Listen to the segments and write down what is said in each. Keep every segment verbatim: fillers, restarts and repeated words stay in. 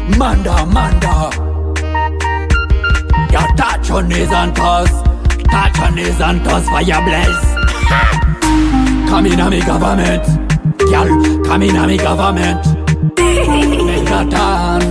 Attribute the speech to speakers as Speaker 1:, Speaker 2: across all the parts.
Speaker 1: Manda, Manda. Your touch on knees and toes, touch on knees and toes for your blaze. Come in a me government, girl, come in a me government. Make a turn.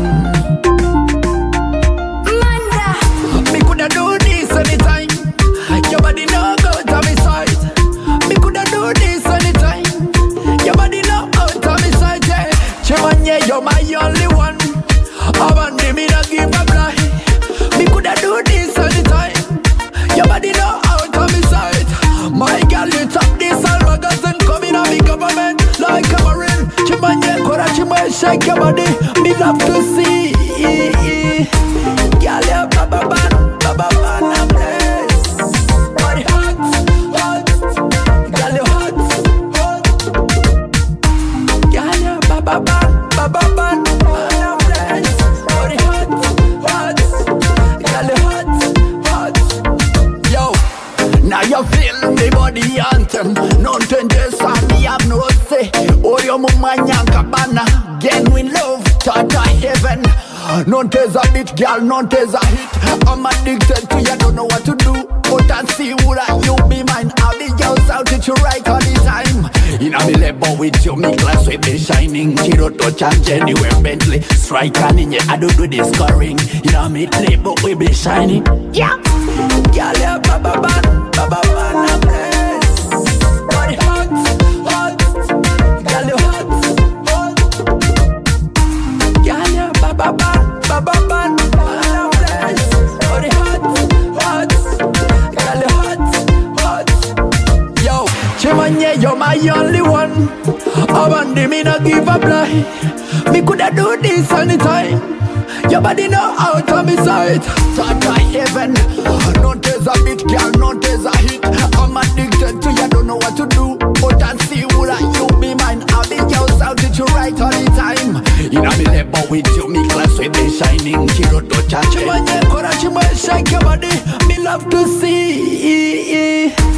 Speaker 1: Manda. Me coulda do this anytime. Your body no go to me side. Me coulda do this anytime. Your body no out to me side, yeah. Chimanye, you're my only one. I want me not give a blind. Me coulda do this anytime. Your body no out to me side. My girl, you top this all magazine. Come in a me government like a marine. Chimanye, kora chimay, shake your body. Me love to see. Girl, you baba ban, baba ban, I'm blessed. Body hot, hot. Girl, you hot, hot. Girl, you baba ban, baba ban, I'm blessed. Body hot, hot. Girl, you hot, hot. Yo, now you feel the body anthem. Nothing just on me have no say. Oh, your mama nyankabana. Genuine love, tata heaven. None taste a bitch, girl, none taste a hit. I'm addicted to you, don't know what to do. But I see what I, you be mine. I'll be yours out with you right all the time. In a me labor with you, me glass we be shining. Chiro touch and genuine Bentley. Strike and in your I do do the scoring. In a me labor we be shining. Yeah. Girl, yeah, baba ban, baba ban, I'm blessed. Body hot, hot. Girl, you hot, hot. Girl, yeah, baba ban, baba ban, I'm blessed. Body hot, hot. Girl, you hot, hot. Yo, Chimanye, you're my only one. I want me not give a blind. Me coulda do this anytime. Your body no out of me sight. Tata heaven. None taste a bitch, girl, none taste a hit. I'm addicted to you, don't know what to do. But I see what I, you be mine. I'll be yours out with you right all the time. In a me labor with you, me class we be shining. Chiro touch and chimanye, kora chimay, shake your body. Me love to see.